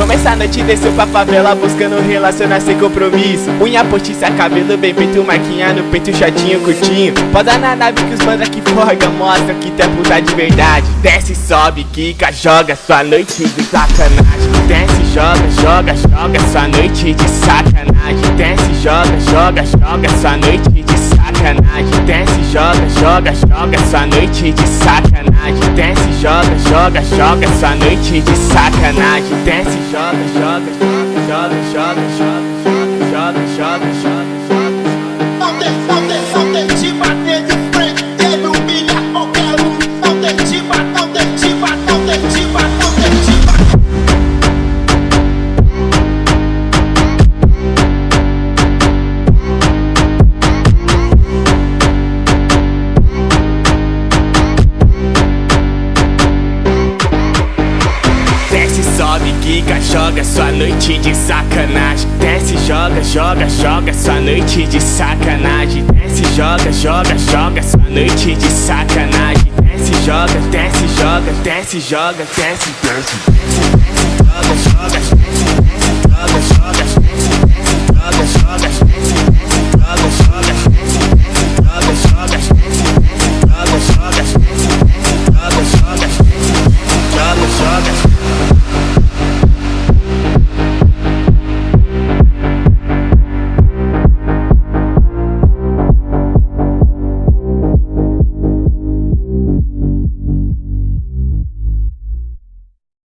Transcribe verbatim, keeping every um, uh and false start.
Começa a noite, desceu pra favela buscando relacionar sem compromisso. Unha postiça, cabelo bem feito, marquinha no peito, shortinho curtinho. Posa na nave que os bandas que forga mostra que tu é puta de verdade. Desce, sobe, quica, joga sua noite de sacanagem. Desce, joga, joga, joga sua noite de sacanagem. Desce, joga, joga, joga sua noite de sacanagem. Desce, joga, joga, joga sua noite de sacanagem. Desce, joga, joga, joga sua noite de sacanagem. Desce, joga, joga, joga, joga, joga, joga, joga, joga, joga. Não tem, não tem, não tem de bater de frente, ele humilha qualquer um. Não tem de bater, não tem de bater, não tem de bater, não tem de bater. Desce, sobe, quica, joga sua noite de sacanagem. Desce, joga, joga, joga sua noite de sacanagem. Desce, joga, joga, joga sua noite de sacanagem. Desce, joga, desce, joga, desce, joga, desce, desce, desce.